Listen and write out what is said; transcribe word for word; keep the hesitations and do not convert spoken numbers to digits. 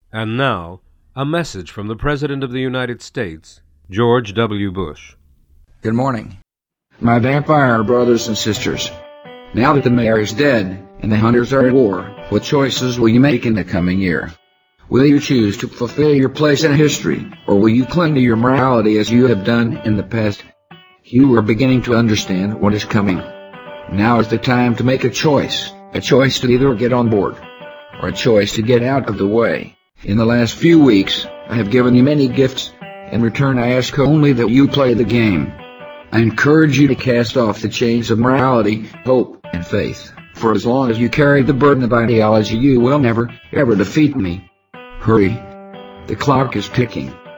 And now, a message from the President of the United States, George W. Bush. Good morning, my vampire brothers and sisters. Now that the mayor is dead and the hunters are at war, what choices will you make in the coming year? Will you choose to fulfill your place in history, or will you cling to your morality as you have done in the past? You are beginning to understand what is coming. Now is the time to make a choice, a choice to either get on board, or a choice to get out of the way. In the last few weeks, I have given you many gifts. In return, I ask only that you play the game. I encourage you to cast off the chains of morality, hope, and faith. For as long as you carry the burden of ideology, you will never, ever defeat me. Hurry. The clock is ticking.